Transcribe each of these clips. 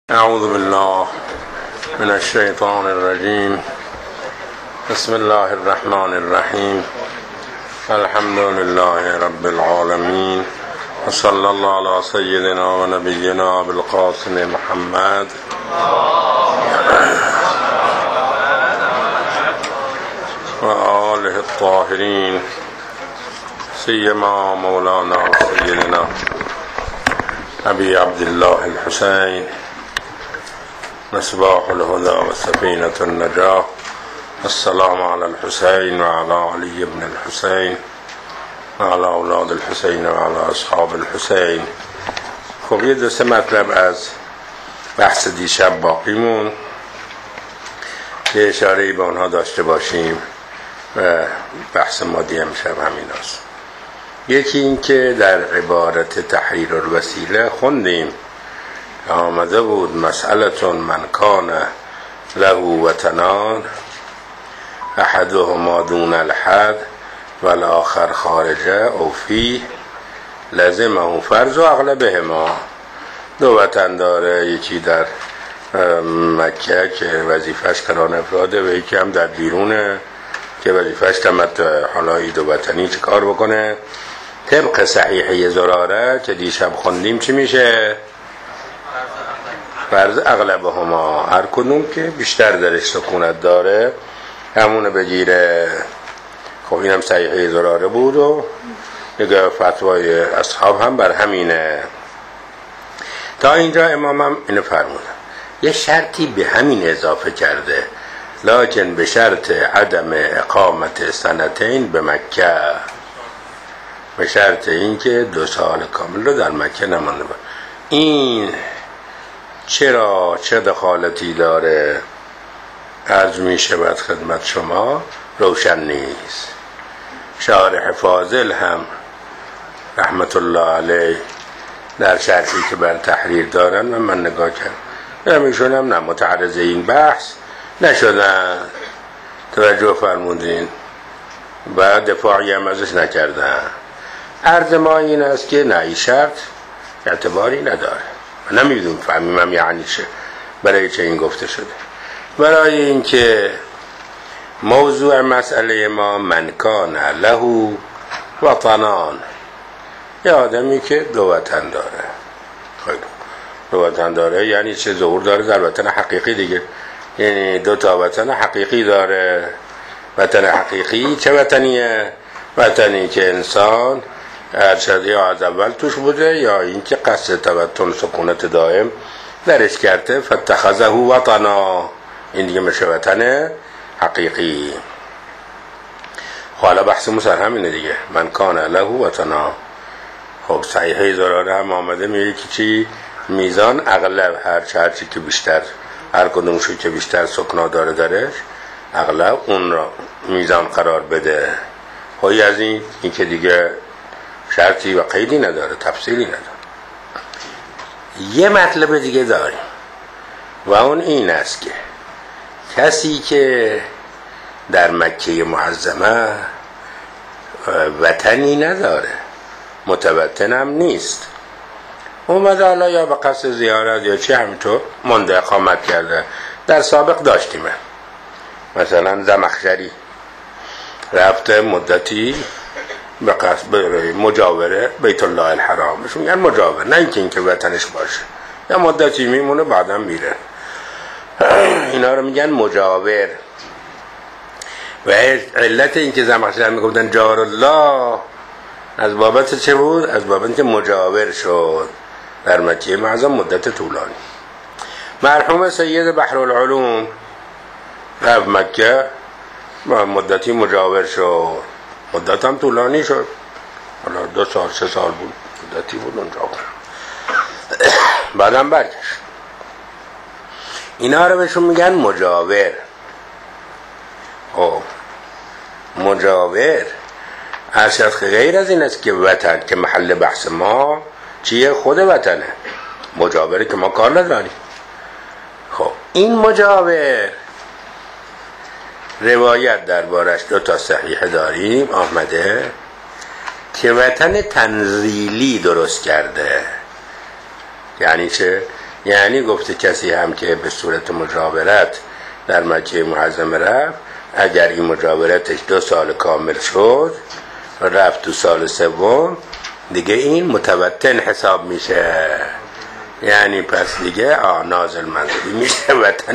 اعوذ بالله من الشیطان الرجیم. بسم الله الرحمن الرحیم. الحمد لله رب العالمین و صلی الله علی سیدنا و نبینا بالقاسم محمد و آله الطاهرین، سیما مولانا سیدنا ابی عبدالله الحسین مصباح الهدى وسفينة النجاة. السلام على الحسين وعلى علي بن الحسين وعلى اولاد الحسين وعلى اصحاب الحسين. خب یه دو سه مطلب از بحث دیشب باقی مون که اشاره‌ای به اونها داشته باشیم و بحث مادی امشب همین است. یکی این که در عبارت تحریر الوسیله خوندیم آمده بود مسئلتون من کان له وطنان احدهما دون الحد والآخر خارجه او فیه لزمه فرض و اغلبهما. دو وطن داره، یکی در مکه که وظیفش کران افراده و یکی هم در بیرونه که وظیفش تمتع. حالا این دو وطنی چه کار بکنه؟ طبق صحیحه زراره که دیشب خوندیم چی میشه؟ فرض اغلبهما، هر کدوم که بیشتر درش سکونت داره همونه بگیره. خب این هم صحیحه زراره بود و دیگه فتوای اصحاب هم بر همینه. تا اینجا امام هم اینو فرمودن. یه شرطی به همین اضافه کرده، لکن به شرط عدم اقامت سنتین به مکه، به شرط این که 2 سال کامل رو در مکه نمانده بود. این چرا چه دخالتی داره؟ عرض می شود خدمت شما روشن نیست. شارح فاضل هم رحمت الله علیه در شرحی که بر تحریر دارن و من نگاه کردم ایشون هم نه متعرض این بحث نشدن، توجه فرمودین و دفاعی هم ازش نکردن. عرض ما این است که نه، این شرط اعتباری نداره. نمیدونم فهمیمم یعنی چه، برای چه این گفته شده. برای اینکه موضوع مسئله ما من کان له وطنان، یه آدمی که 2 وطن داره. خیلی 2 وطن داره یعنی چه؟ ظهور داره در وطن حقیقی دیگه، یعنی 2 تا وطن حقیقی داره. وطن حقیقی چه وطنیه؟ وطنی که انسان ارشد یا از اول توش بوده یا اینکه قصد توطن سکونت دائم درش کرده، فاتخذه وطنا، این دیگه میشه وطن حقیقی. حالا بحث مسر همینه دیگه، من کان له وطنا. خب صحیحه زراره هم آمده میگه که چی؟ میزان اغلب هرچی که بیشتر، هر کدومشو که بیشتر سکنا داره درش، اغلب اون را میزان قرار بده. خواهی از این که دیگه شرطی و قیدی نداره، تفصیلی نداره. یه مطلب دیگه داریم و اون این است که کسی که در مکه معظمه وطنی نداره، متوطنم نیست، اومده حالا یا به قصد زیارت یا چه همینطور مونده اقامت کرده. در سابق داشتیم مثلا زمخشری رفته مدتی به قصد مجاوره بیت الله الحرام، بهش میگن مجاور، نه اینکه وطنش باشه، یا مدتی میمونه بعدم میره. اینا رو میگن مجاور. و علت اینکه زمخشری میگفتن جار الله از بابت چه بود؟ از بابت اینکه مجاور شد در مکه معظم مدت طولانی. مرحوم سید بحرالعلوم رفت مکه و مدتی مجاور شد، مدت هم طولانی شد، حالا 2 سال 3 سال بود، مدتی بود اونجا. بعدم برگشت. اینا رو بهشون میگن مجاور. خب مجاور ارشد غیر از این است که وطن، که محل بحث ما چیه؟ خود وطنه. مجاوره که ما کار نداریم. خب این مجاور روایت دربارش 2 تا صحیحه داریم آمده که وطن تنزیلی درست کرده. یعنی چه؟ یعنی گفته کسی هم که به صورت مجاورت در مکه معظمه رفت، اگر این مجاورتش 2 سال کامل شد رفت تو سال سوم، دیگه این متوطن حساب میشه. یعنی پس دیگه نازل منزلی میشه،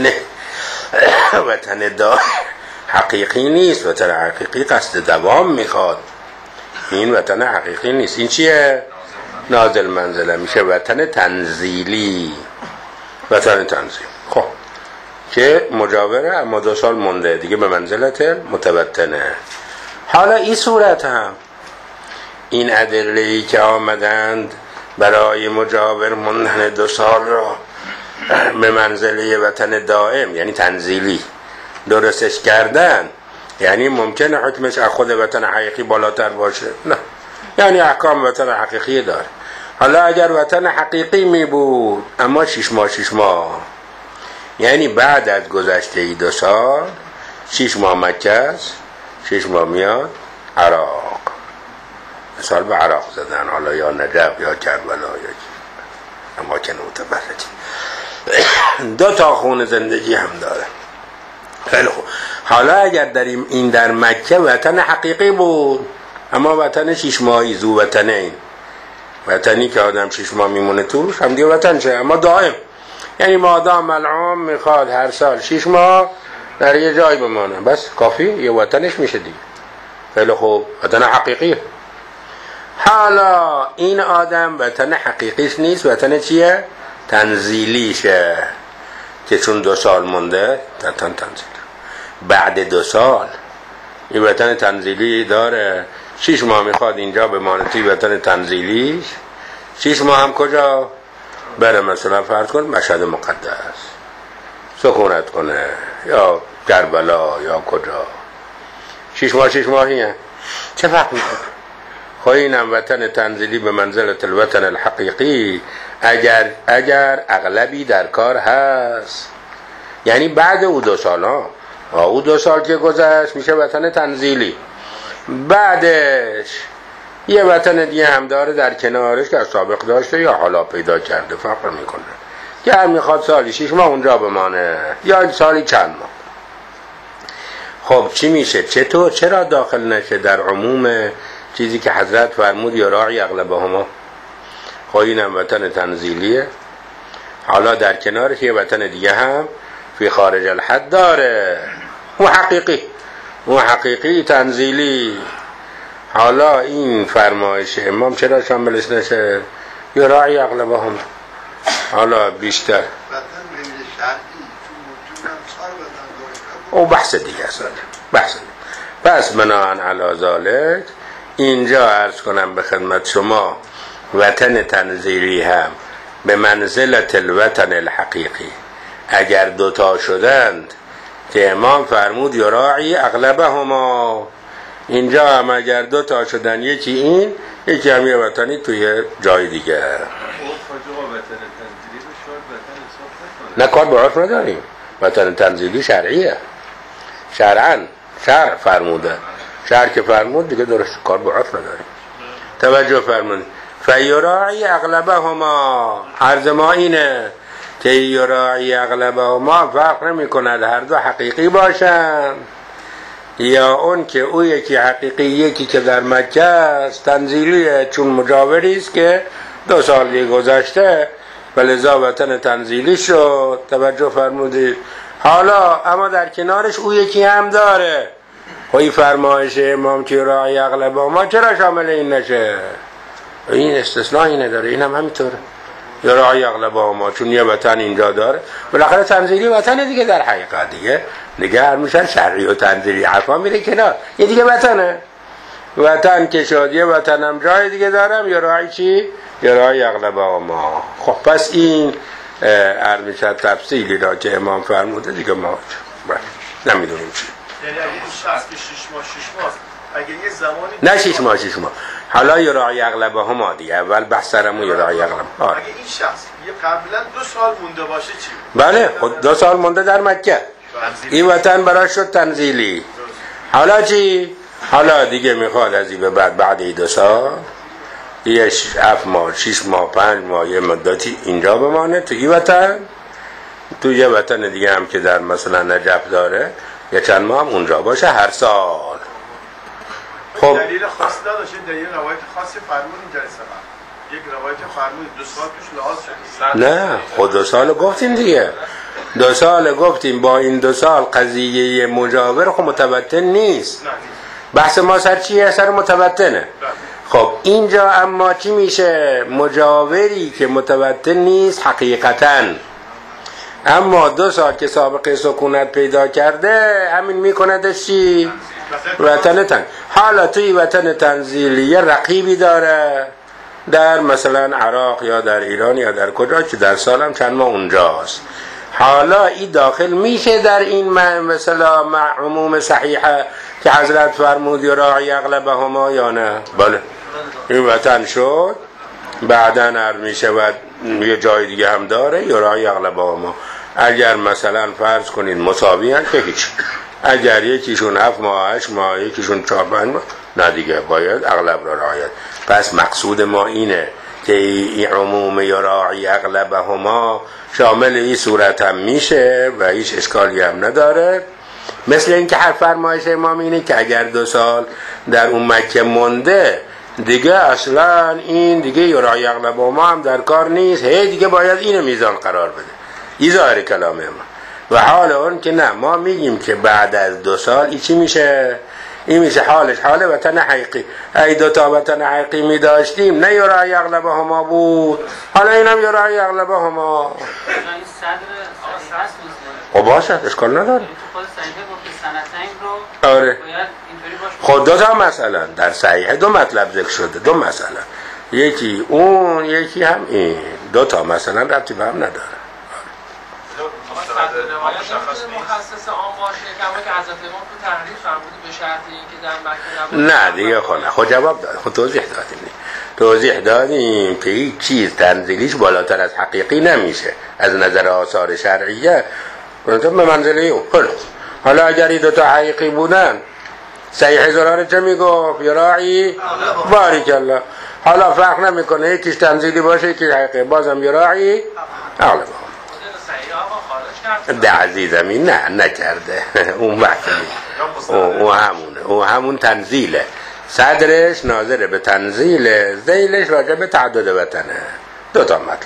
وطن حقیقی نیست. وطن حقیقی قصد دوام میخواد، این وطن حقیقی نیست. این چیه؟ نازل منزله میشه وطن تنزیلی. وطن تنزیل خب که مجاوره اما 2 سال مونده دیگه به منزلت متوطنه. حالا این صورت هم این ادله‌ای که آمدند برای مجاور موندن 2 سال را به منزله وطن دائم یعنی تنزیلی درستش کردن، یعنی ممکنه حکمش از خود وطن حقیقی بالاتر باشه؟ نه، یعنی احکام وطن حقیقی داره. حالا اگر وطن حقیقی می بود اما 6 ماه یعنی بعد از گذشته 2 سال 6 ماه مکه است، 6 ماه میاد عراق. مثال به عراق زدن، حالا یا نجف یا کربلا یا اماکن متبرجه. 2 تا خونه زندگی هم داره. خیلی خوب. حالا اگر داریم این در مکه وطن حقیقی بود اما وطن 6 ماهی زو وطنه، این وطنی که آدم 6 ماه میمونه توش هم دیگه وطن شه اما دائم، یعنی مادام العام میخواد هر سال 6 ماه در یه جای بمانه بس کافی، یه وطنش میشه دیگه. خیلی خوب، وطن حقیقیه. حالا این آدم وطن حقیقیش نیست، وطن چیه؟ تنزیلیشه که چون 2 سال مونده وطن تنزیل. بعد 2 سال این وطن تنزیلی داره، 6 ماه میخواد اینجا بمانه توی وطن تنزیلیش، 6 ماه هم کجا؟ بره مثلا فرض کن مشهد مقدس سکونت کنه یا کربلا یا کجا. 6 ماهیه، چه فرق میکنه؟ خب اینم وطن تنزیلی به منزلت الوطن الحقیقی اگر اغلبی در کار هست، یعنی بعد او 2 سال او 2 سال که گذشت میشه وطن تنزیلی. بعدش یه وطن دیگه هم داره در کنارش که از سابق داشته یا حالا پیدا کرده، فرق میکنه که هم میخواد سالی 6 ماه اونجا بمانه یا سالی چند ماه. خب چی میشه؟ چطور؟ چرا داخل نشه در عموم چیزی که حضرت فرمود یا راعی اغلبهما؟ خب اینم وطن تنزیلیه. حالا در کنارش یه وطن دیگه هم فی خارج الحد داره، اون حقیقی تنزیلی. حالا این فرمایش امام چرا شاملش نشه؟ یا راعی اغلبهما. حالا بیشتر او بحث دیگه است، بحث دیگه. پس بناهن علی ذالک اینجا عرض کنم به خدمت شما وطن تنزیلی هم به منزلت الوطن الحقیقی اگر 2 تا شدند که امام فرمود یراعی اغلبهما، اینجا هم اگر 2 تا شدن یکی این یکی هم یه وطنی توی جای دیگه. نه کار به عرف نداریم، وطن تنزیلی شرعیه، شرع فرموده، شرع که فرمود دیگه درست، کار به عرف نداریم. توجه فرمود فیراعی اغلبهما، عرض ما اینه که یراعی اغلبهما فرق نمی کند هر 2 حقیقی باشن یا اون که او یکی حقیقی یکی که در مکه است تنزیلیه، چون مجاوری است که 2 سال گذشته ولذا وطن تنزیلی شد. توجه فرمودید. حالا اما در کنارش او یکی هم داره. این فرمایش امام که راعی اغلبهما چرا شامل این نشه؟ این استثنایی نداره، این هم همینطوره. یا راعی اغلبهما چون یه وطن اینجا داره، بالاخره تنزیلی وطن دیگه در حقیقت دیگه هر میشن شرعی و تنزیلی حرفا میره کنار، یه دیگه وطنه. وطن که شد یه وطنم جای دیگه دارم، یا راعی چی؟ یا راعی اغلبهما. خب پس این عرض میشه تفصیلی را که امام فرموده دیگه ما نمیدونیم چی. یعنی اگه این شخص که 6 ماه اگه یه زمانی نه 6 ماه حالا یراعی اغلبهما دیگه، اول بحث سرمون یراعی اغلبهما. اگه این شخص یه قبلا 2 سال مونده باشه چی؟ بله خود 2 سال مونده در مکه، این وطن براش شد تنزیلی. حالا چی؟ حالا دیگه میخواد از این به بعد 2 سال یه 7 ماه 6 ماه 5 ماه یه مدتی اینجا بمانه تو این وطن، تو یه وطن دیگه هم که در مثلا نجف داره یه چند ماه هم اونجا باشه هر سال. خب دلیل خاصی نداشت، دلیل روایت خاصی فرمودین جلسه بعد یک روایت فرمودین 2 سال توش لحاظ شد. نه خود 2 سال گفتیم دیگه، 2 سال گفتیم. با این 2 سال قضیه مجاور خب متوتن نیست. بحث ما سر چیه؟ سر متوتنه. خب اینجا اما چی میشه؟ مجاوری که متوتن نیست حقیقتاً، اما 2 سال که سابقه سکونت پیدا کرده همین میکندش چی؟ وطن تن. حالا توی وطن تنزیلی یه رقیبی داره در مثلا عراق یا در ایران یا در کجا که در سال هم چند ماه اونجاست. حالا این داخل میشه در این مثلا عموم صحیحه که حضرت فرمود یراعی اغلبهما یا نه؟ بله این وطن شد، بعدا عرض میشه و یه جای دیگه هم داره یراعی اغلبهما. اگر مثلا فرض کنید مساوی هست که هیچ، اگر یکیشون 7 ماه 8 ماه یکیشون 4 5 ماه نه دیگه باید اغلب را رعایت. پس مقصود ما اینه که این عموم یراعی اغلبهما شامل این صورت هم میشه و هیچ اشکالی هم نداره. مثل اینکه هر فرمایش امام اینه که اگر 2 سال در اون مکه مونده دیگه اصلا این دیگه یراعی اغلبهما هم در کار نیست، هی دیگه باید اینو میزان قرار بده. این ظاهر کلام ما. و حال اون که نه، ما میگیم که بعد از 2 سال این چی میشه؟ این میشه حالش حال وطن حقیقی. ای 2 تا وطن حقیقی میداشتیم نه یراعی اغلبهما بود، حالا اینم یراعی اغلبهما. خب باشه اشکال نداره. آره خود 2 تا مثلا در صحیح 2 مطلب ذکر شده، 2 مثلا، یکی اون یکی هم این، 2 تا مثلا ربطی به هم نداره. مخصص عام باشه کما که حضرت امام تو تحریر فرمودی به شرط اینکه در مکه نه دیگه خود جواب داد، خود توضیح دادیم که هیچ چیز تنزیلیش بالاتر از حقیقی نمیشه از نظر آثار شرعیه به منزله اون. حالا اگر این 2 تا حقیقی بودن صحیح زراره چه میگفت؟ یراعی بارک الله. حالا فرق نمیکنه یکیش تنزیلی باشه یکیش حقیقی، بازم یراعی اغلب. ده عزیزم این نه نکرده اون وقتی اون همون تنزیله، صدرش ناظر به تنزیل، ذیلش راجع به تعدد وطنه. 2 تا مطلبه.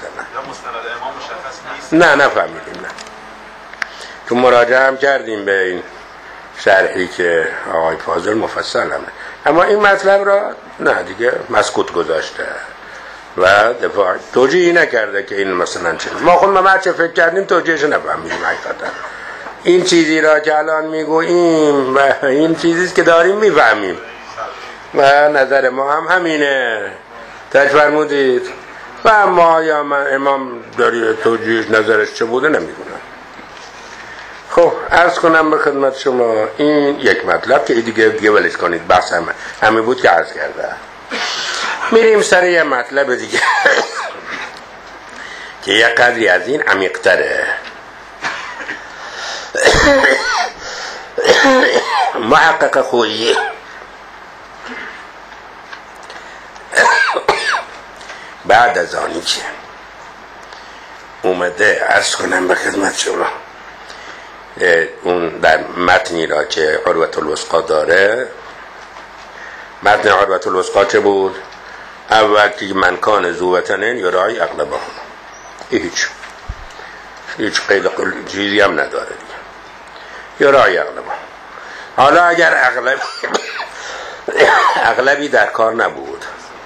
نه نفهمیدیم. نه چون مراجعه هم کردیم به این شرحی که آقای فاضل مفصل همه، اما این مطلب را نه دیگه مسکوت گذاشته و دفاع توجیهی نکرده که این مثلا چه. ما خود ما چه فکر کردیم توجیهش نفهمیدیم حقیقتا. این چیزی را که الان میگوییم و این چیزیست که داریم میفهمیم و نظر ما هم همینه. تاج فرمودید و اما یا من امام داری توجیهش نظرش چه بوده نمیدونم. خب عرض کنم به خدمت شما این یک مطلب که دیگه ولش کنید، بحث همه بود که عرض کرده. میریم سر یه مطلب دیگه که یه قدری از این عمیق‌تره. محقق خویی بعد از آنی که اومده عرض کنم به خدمت شما اون در متنی را که عروة الوثقی داره، متن عروة الوثقی چه بود؟ اول که من کان ذو وطنین یراعی اغلبهما، هیچ قید چیزی هم نداره دیگه، یراعی اغلبهما. حالا اگر اغلبی در کار نبود،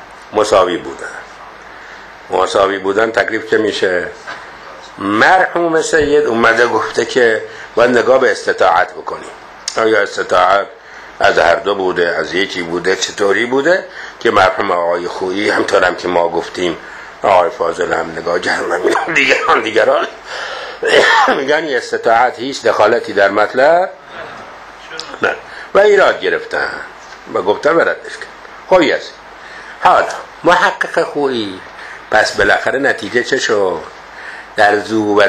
مساوی بودن تکلیف که میشه؟ مرحوم سید اومده گفته که باید نگاه به استطاعت بکنیم. آیا استطاعت از هر 2 بوده، از یکی بوده، چطوری بوده؟ که مرحوم آقای خویی همطور هم که ما گفتیم، آقای فاضل هم نگاه جرم دیگران میگن این استطاعت هیچ دخالتی در مطلب نه و ایراد گرفتن و گفتن و ردش کرد. خویی هست. حالا محقق خویی پس بالاخره نتیجه چه شد؟ در ذو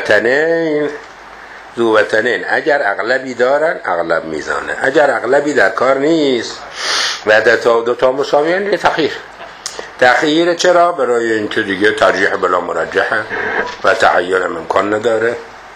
وطنین اگر اغلبی دارن اغلب میزانه، اگر اغلبی در کار نیست و 2 تا مساویان یه تغییر چرا؟ برای اینکه دیگه ترجیح بلا مرجحه و تعین امکان نداره.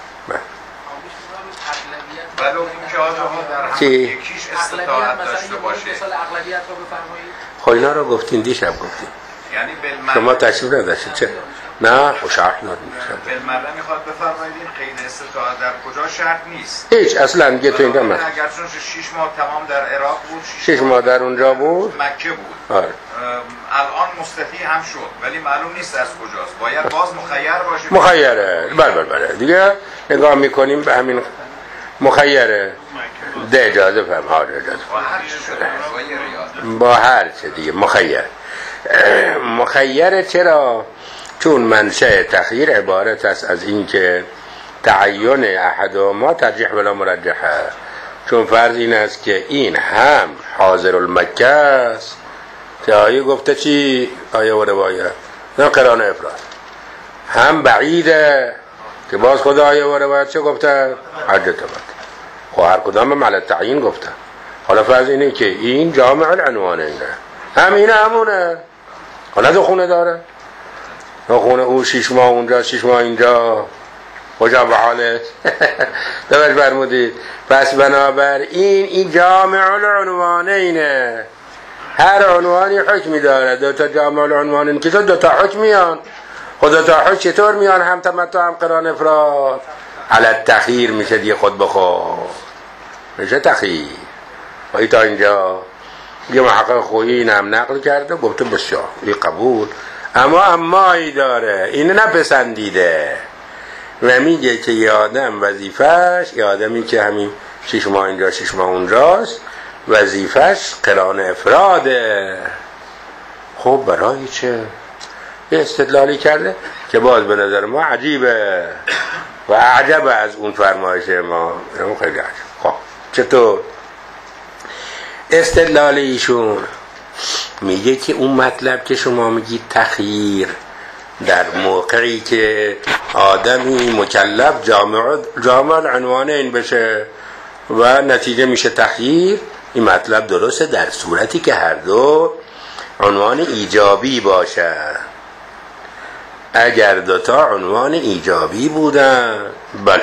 ولی اون که آدم‌ها در هم یکیش استطاعت داشته باشه. مثال اغلبیت رو بفرمایید. خب اینا رو گفتین دیشب گفتین. یعنی شما تشریف نداشتید چه؟ نه خوشحال بالمره میخواد بفرمایید این قید استطاعت در کجا شرط نیست؟ هیچ اصلا دیگه تو اینجا اگر چون 6 ماه تمام در عراق بود 6 ماه در اونجا بود مکه بود. آره. الان مستطیع هم شد ولی معلوم نیست از کجاست. باید باز مخیر باشه. مخیره. بله دیگه نگاه میکنیم به همین مخیره. ده اجازه فهم ها اجازه با هر چه دیگه مخیره. چرا؟ چون منشأ تخییر عبارت است از این که تعین احدهما ترجیح بلا مرجحه. چون فرض این است که این هم حاضر المکه است که آیه گفته چی؟ آیه و روایه نه قرآن افراد، هم بعیده که باز خدا آیه و روایت چه گفته؟ حجت مکه. خب هر کدام هم علی تعیین گفته. حالا فرض اینه که این جامع العنوان اینه، همینه همونه. حالا دو خونه داره، دو خونه او 6 ماه اونجا 6 ماه اینجا، خوشا به حالت دوش برمودید. پس بنابراین این جامع العنوان اینه، هر عنوانی حکمی داره. دو تا جامع العنوان این که دو تا حکم میان. خود دو تا حکم چطور میان؟ هم تمتع هم قرآن افراد. علی التخییر میشه دیگه، خود به خود میشه تخییر. و تا اینجا یه محقق خویی این هم نقل کرده گفته بسیار این قبول، اما ای داره اینه نپسندیده و میگه که یه آدم وظیفش، یه آدمی که همین 6 ماه اینجا 6 ماه اونجاست وظیفش قرآن افراده. خب برای چه؟ یه استدلالی کرده که باز به نظر ما عجیبه و عجب از اون فرمایش ما خیلی عجب. خب چطور؟ استدلال ایشون میگه که اون مطلب که شما میگید تخییر در موقعی که آدمی مکلف جامع العنوانین بشه و نتیجه میشه تخییر، این مطلب درسته در صورتی که هر دو عنوان ایجابی باشه. اگر دوتا عنوان ایجابی بودن بله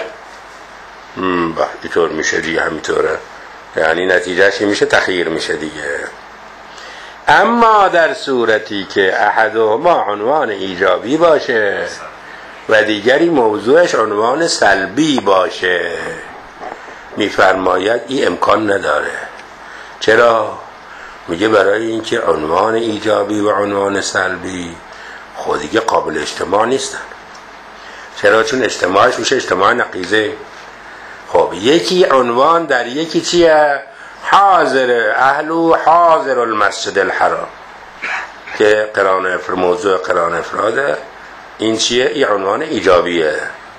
اینطور میشه دیگه، همینطوره، یعنی نتیجهش میشه تخییر میشه دیگه. اما در صورتی که احدهما عنوان ایجابی باشه و دیگری موضوعش عنوان سلبی باشه، میفرماید این امکان نداره. چرا؟ میگه برای اینکه عنوان ایجابی و عنوان سلبی خودیگه قابل اجتماع نیستن. چرا؟ چون اجتماعش میشه اجتماع نقیضه. خب یکی عنوان در یکی چیه؟ حاضر اهلو حاضر المسجد الحرام که موضوع قرآن افراده، این چیه؟ این عنوان ایجابیه.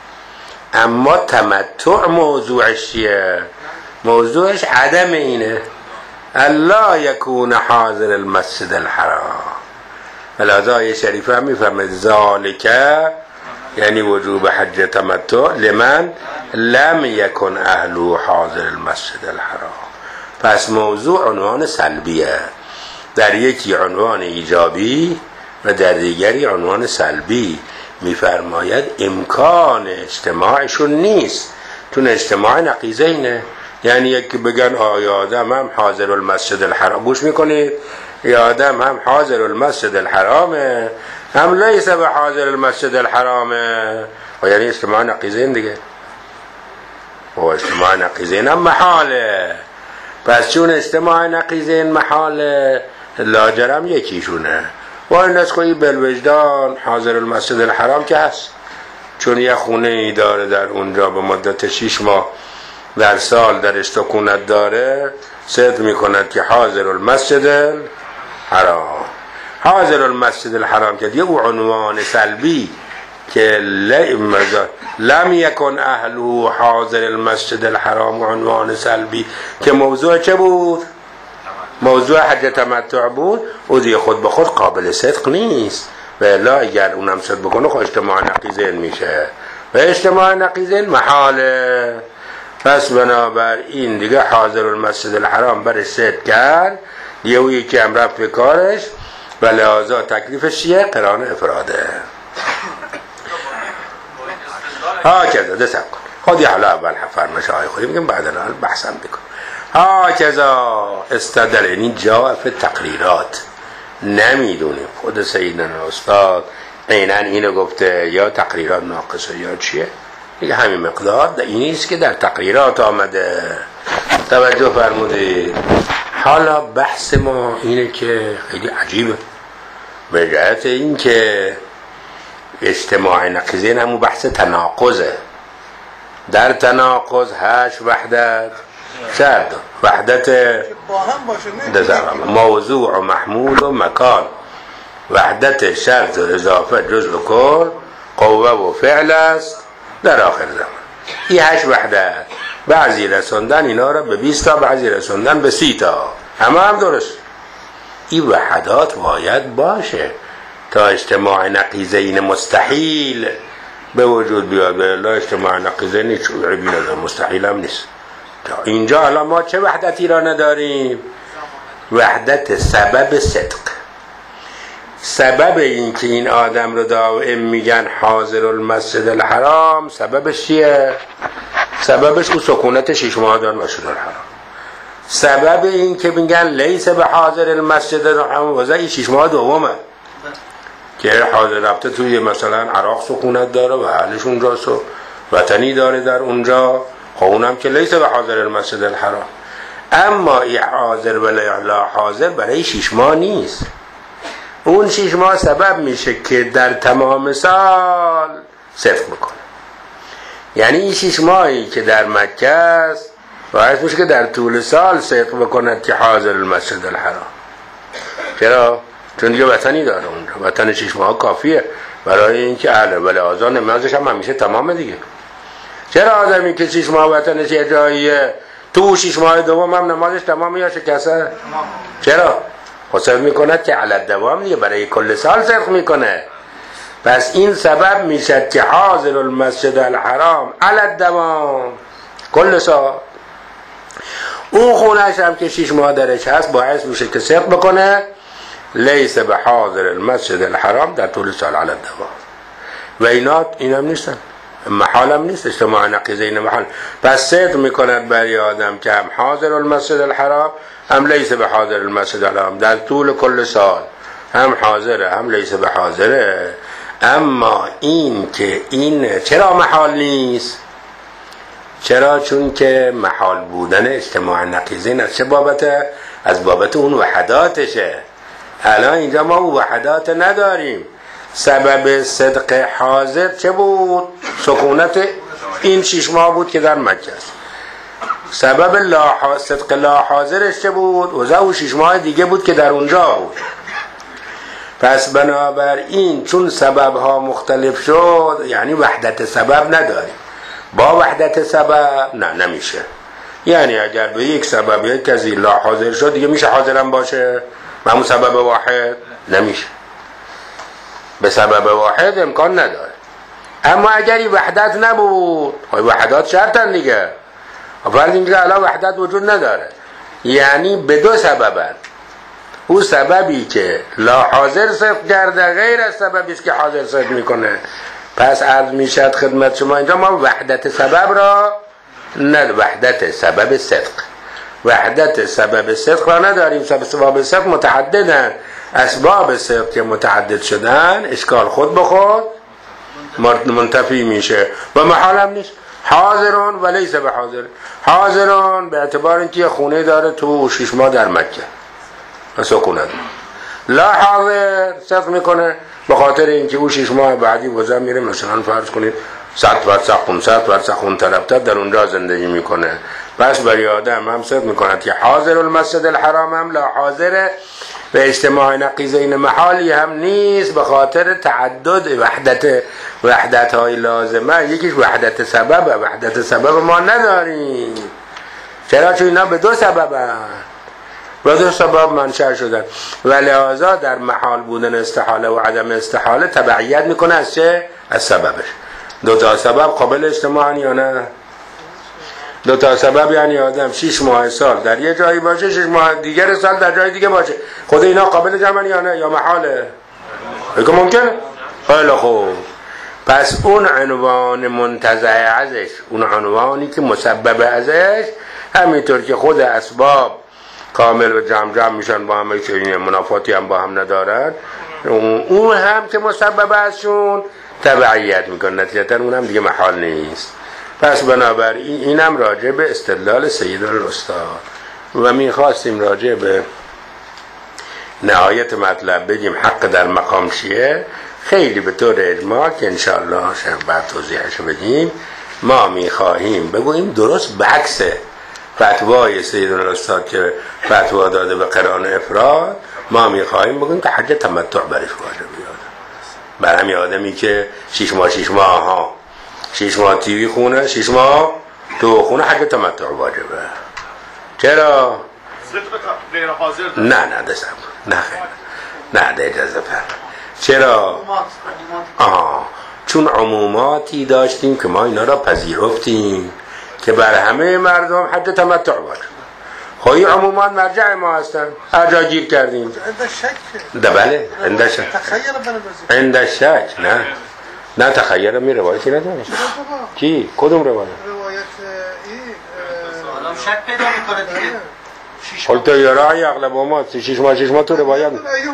اما تمتع موضوعش چیه؟ موضوعش عدم اینه، الا یکون حاضر المسجد الحرام. الازای شریفه هم میفرمه ذالکه یعنی وجوب حج تمتع لمن لم یکن اهلو حاضر المسجد الحرام. پس موضوع عنوان سلبیه، در یکی عنوان ایجابی و در دیگری عنوان سلبی. میفرماید امکان اجتماعشون نیست، چون اجتماع نقیضه اینه. یعنی یکی بگن آیا آدم هم حاضر المسجد الحرام، گوش میکنید، یا آدم هم حاضر المسجد الحرامه هم لیس به حاضر المسجد الحرامه، و یعنی اجتماع نقیضین دیگه. و اجتماع نقیضین هم محاله. پس چون اجتماع نقیضین محاله، لاجرم یکیشونه. و این نسخوی بالوجدان حاضر المسجد الحرام که هست، چون یه خونه ای داره در اونجا به مدت 6 ماه در سال درش سکونت داره، صدق میکند که حاضر المسجد الحرام. حاضر المسجد الحرام که دیگه او عنوان سلبی که لم یکن اهلو حاضر المسجد الحرام، عنوان سلبی که موضوع چه بود؟ موضوع حج تمتع بود. او دیگه خود به خود قابل صدق نیست، و الا اگر اونم صدق بکنه خود اجتماع نقیضین میشه و اجتماع نقیضین محاله. پس بنابراین دیگه حاضر المسجد الحرام برش صدق کرد، یه او یکی هم رفت به کارش و لحاظا تکلیفش چیه؟ قران افراده. ها کذا دستم کن خودی حالا اول فرمایش های خودی میگم بعد الان بحثم بکن. ها کذا استدل یعنی جا فی تقریرات نمیدونیم خود سیدنا استاد عیناً اینو گفته یا تقریرات ناقصه یا چیه دیگه همین مقدار اینیست که در تقریرات آمده. توجه فرمودید. حالا بحث ما اینه که خیلی عجیبه به جهت این که اجتماع نقیضین همون بحث تناقضه. در تناقض هشت وحدت شرط وحدت موضوع و محمول و مکان وحدت شرط و اضافه جزء کل قوه و فعل است در آخر زمان. این هشت وحدت بعضی رسوندن اینا را به 20 تا بعضی رسوندن به 30 تا هم درست. این وحدات باید باشه تا اجتماع نقیضین مستحیل به وجود بیاد. به الله اجتماع نقیضین عیبی نداره مستحیل هم نیست. تا اینجا حالا ما چه وحدتی را نداریم؟ وحدت سبب صدق. سبب این که این آدم رو دائم میگن حاضر المسجد الحرام سببش چیه؟ سببش او سکونت 6 ماه در مسجد الحرام. سبب این که میگن لیس به حاضر المسجد الحرام وضعی 6 ماه دومه که حاضر رفته توی مثلا عراق سکونت داره و اهلش اونجاست و وطنی داره در اونجا، خب اونم که لیس به حاضر المسجد الحرام. اما این حاضر و لا حاضر برای 6 ماه نیست. اون 6 ماه سبب میشه که در تمام سال صدق بکنه. یعنی این 6 ماهی که در مکه است باعث میشه که در طول سال صدق بکند که حاضر المسجد الحرام. چرا؟ چون دیگه وطنی داره اونجا، وطن 6 ماه کافیه برای اینکه اهل ولی آزان نمازش هم همیشه تمامه دیگه. چرا آدمی که 6 ماه وطنش یه جاییه تو 6 ماه دوم هم نمازش تمامه یا شکسته؟ چرا؟ خسر میکند که علی الدوام دیگه برای کل سال صدق میکنه. پس این سبب میشد که حاضر المسجد الحرام علی الدوام کل سال. اون خونهش هم که 6 ماه درش هست باعث میشه که صدق بکنه لیس به حاضر المسجد الحرام در طول سال علی الدوام. و این هم نیستن، محال هم نیست اجتماع نقیضین محال. پس صدق میکند برای آدم که هم حاضر المسجد الحرام هم لیس به حاضر المسجد الحرام در طول کل سال هم حاضره هم لیس به حاضره. اما این که این چرا محال نیست؟ چرا؟ چون که محال بودن اجتماع نقیضین از چه بابته؟ از بابت اون وحداتشه. الان اینجا ما اون وحدات نداریم. سبب صدق حاضر چه بود؟ سکونت این 6 ماه بود که در مکه است. سبب صدق لا حاضرش چه بود؟ وضع او 6 ماه دیگه بود که در اونجا بود. پس بنابراین چون سبب ها مختلف شد یعنی وحدت سبب نداریم. با وحدت سبب نمیشه. یعنی اگر به یک سبب یک کسی لا حاضر شد دیگه میشه حاضرم باشه؟ همون سبب واحد نمیشه. به سبب واحد امکان نداره. اما اگر این وحدت نبود، وحدات شرطن دیگه. فرض اینکه الان وحدت وجود نداره یعنی به 2 سببن. او سببی که لا حاضر صدق کرده غیر از سببی است که حاضر صدق میکنه. پس عرض میشد خدمت شما اینجا ما وحدت سبب را وحدت سبب صدق وحدت سبب صدق را نداریم. سبب صدق متعددن. اسباب صدق که متعدد شدن اشکال خود به خود منتفی میشه و محال هم نیست. حاضرون و لیس به حاضر. حاضرون به اعتبار اینکه خونه داره تو 6 ماه در مکه و سکونت. لا حاضر صدق میکنه به خاطر اینکه او 6 ماه بعدی وضع میره مثلا فرض کنید 100 فرسخ 500 فرسخ اون طرفتر در اونجا زندگی میکنه. پس برای آدم هم صدق میکند که حاضر المسجد الحرام هم لا حاضر و اجتماع نقیضین محالی هم نیست به خاطر تعدد وحدت های لازمه. یکیش وحدت سبب. وحدت سبب ما نداریم. چرا؟ چون اینا به 2 سببن. به 2 سبب منشأ شدن و لحاظا در محال بودن استحاله و عدم استحاله تبعیت میکنه از چه؟ از سببش. 2 تا سبب قابل اجتماعن یا نه؟ دو تا سبب یعنی آدم 6 ماه سال در یه جایی باشه، 6 ماه دیگر سال در جای دیگه باشه. خود اینا قابل جمع یا نه، یا محاله؟ بگو ممکنه؟ خیلی خوب. پس اون عنوان منتزع ازش، اون عنوانی که مسبب ازش، همینطور که خود اسباب کامل و جمع میشن با همه که این منافاتی هم با هم ندارن، اون هم که مسبب ازشون تبعیت میکنه، نتیجتا اون هم دیگه محال نیست. پس بنابراین اینم راجع به استدلال سید الاستاد و میخواستیم راجع به نهایت مطلب بگیم حق در مقام شیعه خیلی به طور اجماع که انشاءالله بعد توضیحش بگیم. ما میخواهیم بگوییم درست بعکس فتوای سید الاستاد که فتوا داده به قران افراد، ما میخواهیم بگوییم که حج تمتع برش واجب بیاد. بر همین آدمی که 6 ماه تیوی خونه، 6 ماه تو خونه، حج تمتع واجبه. چرا؟ غیر حاضر نه دستم نه ده اجازه فرم. چرا؟ چون عموماتی داشتیم که ما اینا را پذیرفتیم که بر همه مردم حج تمتع واجب. خب این عمومات مرجع ما هستن، هر جا گیر کردیم. ده بله عند شک نه تخیر می روایتی نداره. کی؟ کدوم روایت؟ آدم شک پیدا میکنه دیگه. قلت یرای اغلب ما 6 ماه تو روایت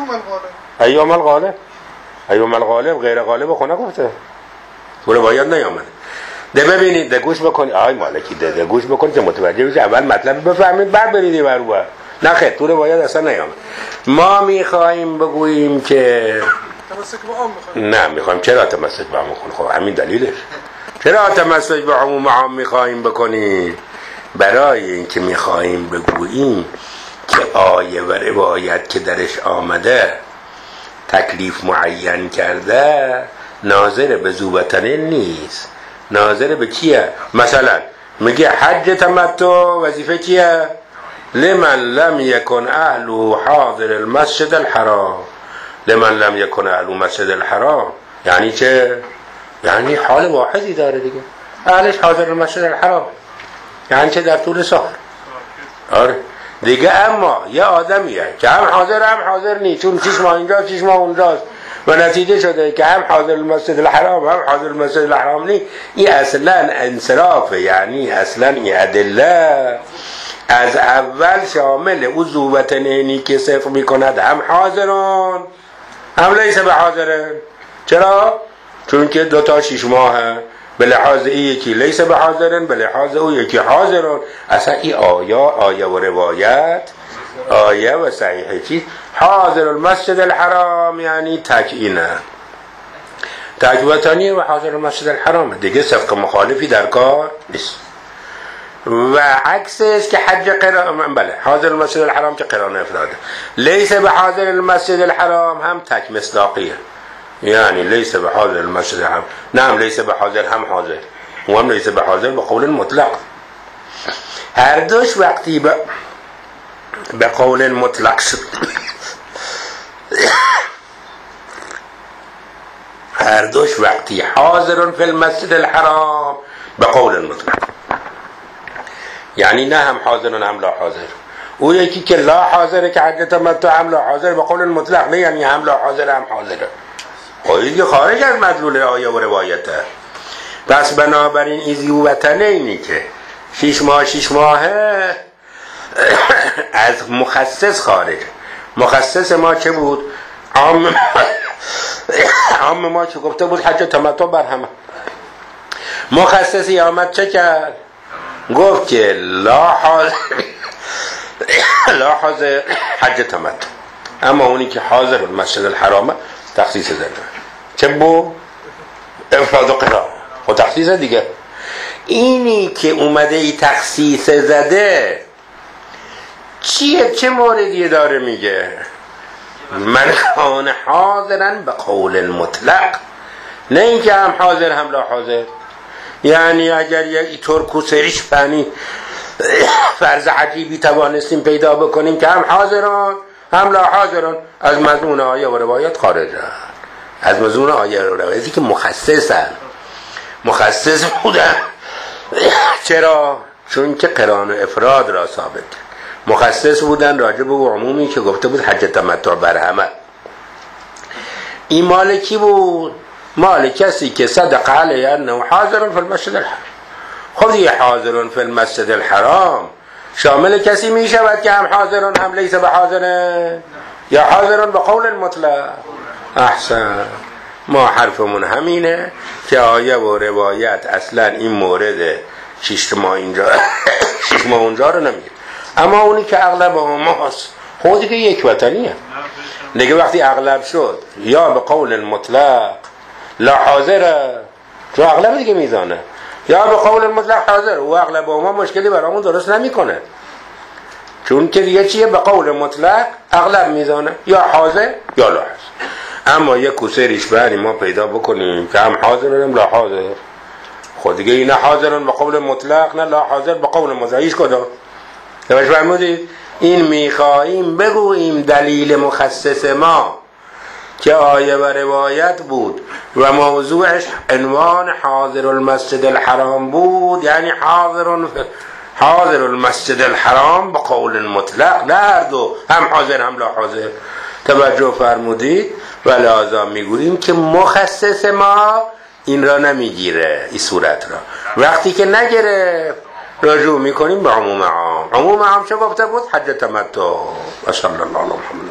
ایوم الغالب غیر غالب خونه گفته تو روایت نیامده. ده ببینید، ده گوش بکنید آقای مالکی، ده گوش بکنید که متوجه بشید، اول مطلب بفهمید بعد برید برو. نه خیر تو روایت اصلا نیامده. ما میخوایم بگوییم که تمسک به عام نه میخوایم. چرا تمسک به عام میخوایم؟ خب همین دلیلش. چرا تمسک به عام میخوایم بکنیم؟ برای اینکه میخواهیم بگوییم که آیه و روایت که درش آمده تکلیف معین کرده ناظر به ذوبتنین نیست، ناظر به کیه؟ مثلا میگه حج تمتع وظیفه کیه؟ لمن لم يكن اهل حاضر المسجد الحرام. لمن لم يكن اهل مسجد الحرام یعنی چه؟ یعنی حال واحدی داره دیگه، اهلش حاضر المسجد الحرام یعنی چه؟ در طول سال. آره دیگه. اما یه آدمیه که هم حاضر نیست، چون 6 ماه اینجا 6 ماه اونجاست و نتیجه شده که هم حاضر المسجد الحرام هم حاضر المسجد الحرام نیست. این اصلا انصرافه، یعنی اصلا این ادله از اول شامل او ذوبتنینی که صفر میکند هم حاضران هم لیس به حاضرن. چرا؟ چون که 2 تا 6 ماه به لحاظ این یکی لیس به حاضرن، به لحاظ او یکی حاضران. اصلا این آیه و روایت، آیه و صحیحه چیز حاضر المسجد الحرام یعنی تکینه تک وطنی و حاضر المسجد الحرام دیگه، صفق مخالفی در کار نیست. و عکسش که حج قران، بله حاضر المسجد الحرام که قران افراده، لیس به حاضر المسجد الحرام هم تک مصداقیه، یعنی لیس به حاضر المسجد الحرام نه لیس به حاضر هم حاضر و هم لیس به حاضر به قول مطلق. هر دوش وقتی به قول مطلق شد هر دوش وقتی حاضرون فی المسجد الحرام به قول مطلق، یعنی نه هم حاضرون هم لا حاضر. او یکی که لا حاضره که حج تمتع هم لا حاضر به قول مطلق، نه یعنی هم لا حاضر هم حاضره. خواهید که خارج از مدلول آیه و روایته. پس بنابراین ایزی و وطنه اینی که 6 ماهه از مخصص خارج. مخصص ما چه بود؟ عام ما چه گفته بود؟ حج تمتع بر همه. مخصصی آمد چه کرد؟ گفت که لا حاضر حج تمتع، اما اونی که حاضر مسجد الحرام تخصیص زده. چه بود؟ افراد و قرار. خب تخصیص دیگه. اینی که اومده ای تخصیص زده چیه؟ چه موردی داره میگه؟ من کان حاضرن به قول مطلق، نه اینکه هم حاضر هم لا حاضر. یعنی اگر یک ترک و سریش فنی فرض عجیبی توانستیم پیدا بکنیم که هم حاضران هم لا حاضران، از مضمون آیه و روایت خارجن. از مضمون آیه و روایتی که مخصص بودن. چرا؟ چون که قران و افراد را ثابت کرد. مخصص بودن راجع به عمومی که گفته بود حج تمتع بر همه. این مال کی بود؟ مال کسی که صدق علیه انه حاضر فی المسجد الحرام. خب دیگه حاضر فی المسجد الحرام شامل کسی می شود که هم حاضرون هم لیس به حاضرن، یا حاضرون به قول مطلق. احسن، ما حرفمون همینه که آیه و روایت اصلا این مورد 6 ماه اینجا 6 ماه اونجا رو نمیگه، اما اونی که اغلب ماست خودی که یک وطنیه دیگه. وقتی اغلب شد یا به قول مطلق لا حاضره، چون اغلب دیگه میزانه، یا به قول مطلق حاضر، و اغلب ما مشکلی برامون درست نمیکنه، چون که دیگه چیه؟ به قول مطلق اغلب میزانه، یا حاضر یا لا حاضر. اما یک کوسه ریشبری ما پیدا بکنیم که هم حاضر هم لا حاضر، خود دیگه این نه حاضرن به قول مطلق نه لا حاضر به قول مطلق، هیچ کدوم. توجه فرمودید؟ این میخواهیم بگوییم دلیل مخصص ما که آیه و روایت بود و موضوعش عنوان حاضر المسجد الحرام بود، یعنی حاضر المسجد الحرام به قول مطلق، نه هر دو، هم حاضر هم لا حاضر. توجه فرمودید؟ و لذا میگوییم که مخصص ما این را نمیگیره، این صورت را. وقتی که نگرفت رجوع میکنیم به عموم عام. عموم عام چه گفته بود؟ حج تمتع. و صلی الله علی محمد.